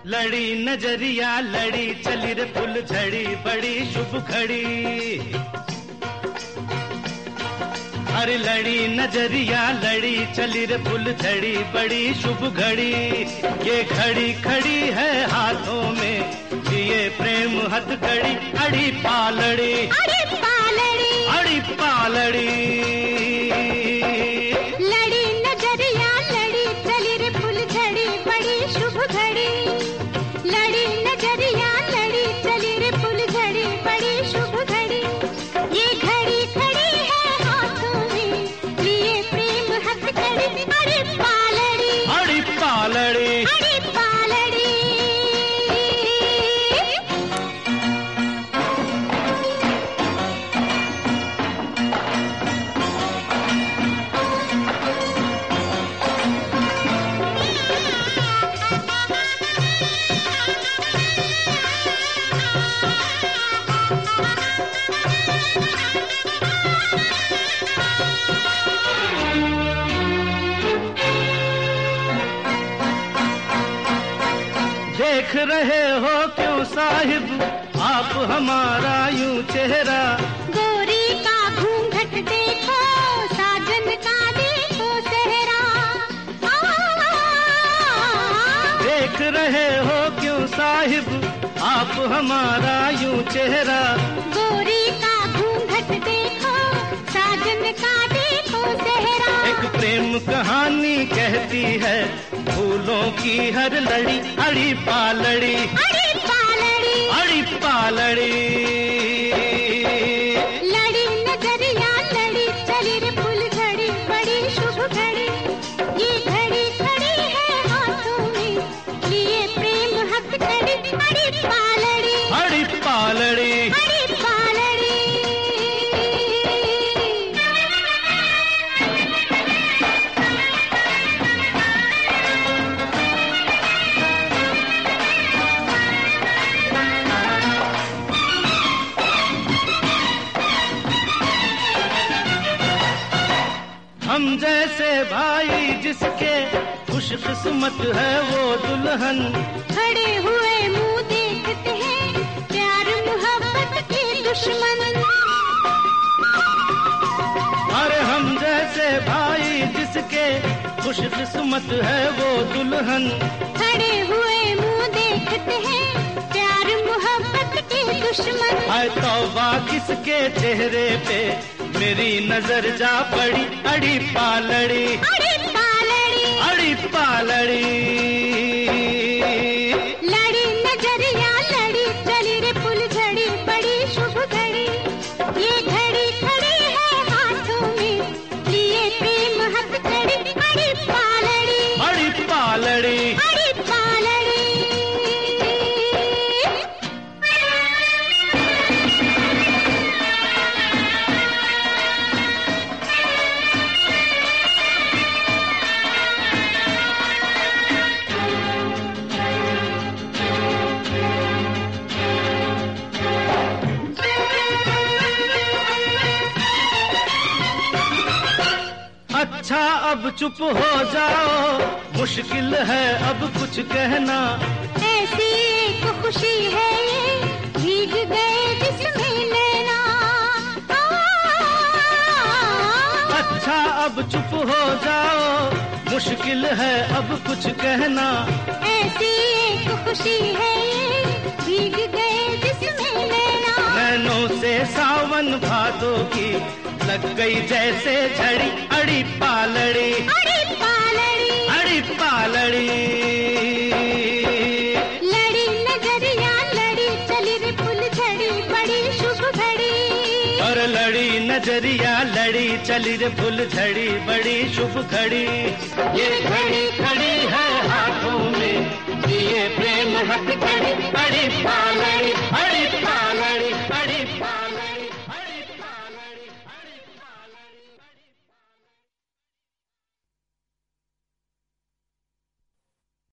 लड़ी नजरिया लड़ी चली रे फुल झड़ी बड़ी शुभ घड़ी। अरे लड़ी नजरिया लड़ी चली रे फुल झड़ी बड़ी शुभ घड़ी। ये घड़ी खड़ी है हाथों में लिए प्रेम हथकड़ी। अड़ी पालड़ी अड़ी पालड़ी अड़ी पालड़ी। लड़ी नजरिया लड़ी चली रे फुल झड़ी बड़ी शुभ घड़ी। लड़ी नजरिया लड़ी चली रे फुल झड़ी बड़ी शुभ घड़ी। ये घड़ी खड़ी है हाथों में लिए प्रेम हथकड़ी। अड़ी पालड़ी अड़ी पालड़ी अड़ी पालड़ी। देख रहे हो क्यों साहिब आप हमारा यूं चेहरा। गोरी का घूंघट देखो साजन का देखो सेहरा। देख रहे हो क्यों साहिब आप हमारा यूं चेहरा। गोरी का घूंघट देखो साजन का देखो सेहरा। एक प्रेम कहानी कहती है फूलों की हर लड़ी। अड़ी पालड़ी अड़ी पालड़ी अड़ी पालड़ी। लड़ी नजरिया लड़ी चली रे फुल झड़ी बड़ी शुभ घड़ी। ये घड़ी खड़ी है हाथों में लिए प्रेम हथकड़ी। अड़ी पालड़ी अड़ी पालड़ी अड़ी पालड़ी। हम जैसे भाई जिसके खुश किस्मत है वो दुल्हन। खड़े हुए मुंह देखते हैं प्यार मोहब्बत के दुश्मन। अरे हम जैसे भाई जिसके खुश किस्मत है वो दुल्हन। खड़े हुए मुंह देखते हैं प्यार मोहब्बत के दुश्मन। हाय तौबा किसके चेहरे पे मेरी नजर जा पड़ी। अड़ी पालड़ी अड़ी पालड़ी अड़ी पालड़ी। लड़ी नजरिया लड़ी चली रे फुल झड़ी बड़ी शुभ घड़ी। ये घड़ी खड़ी है हाथों में लिए प्रेम हथकड़ी। अड़ी पालड़ी अड़ी पालड़ी अड़ी पालड़ी। अच्छा अब चुप हो जाओ मुश्किल है अब कुछ कहना। ऐसी एक खुशी है ये भीग गए जिसमें नैना। अच्छा अब चुप हो जाओ मुश्किल है अब कुछ कहना। ऐसी एक खुशी है ये भीग गए जिसमें नैना। नैनों से सावन भादों की लग गई जैसे झड़ी। अड़ी पालड़ी अड़ी पालड़ी अड़ी पालड़ी। लड़ी नजरिया लड़ी चली रे फुल झड़ी बड़ी शुभ घड़ी। और लड़ी नजरिया लड़ी चली रे फुल झड़ी बड़ी शुभ घड़ी। ये घड़ी खड़ी है हाथों में ये प्रेम हथ